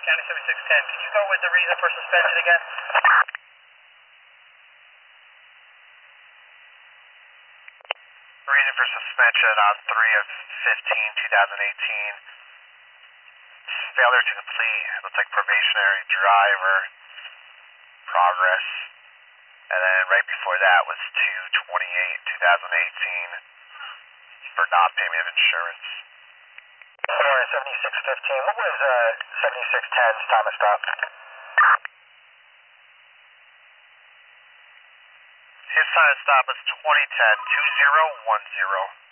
County 7610, could you go with the reason for suspension again? Reason for suspension on 3 of 15, 2018. Failure to complete, looks like probationary driver progress. And then right before that was 2/28/2018 for non-payment of insurance. 7615, what was 7610's time of stop? His time of stop was 2010-2010.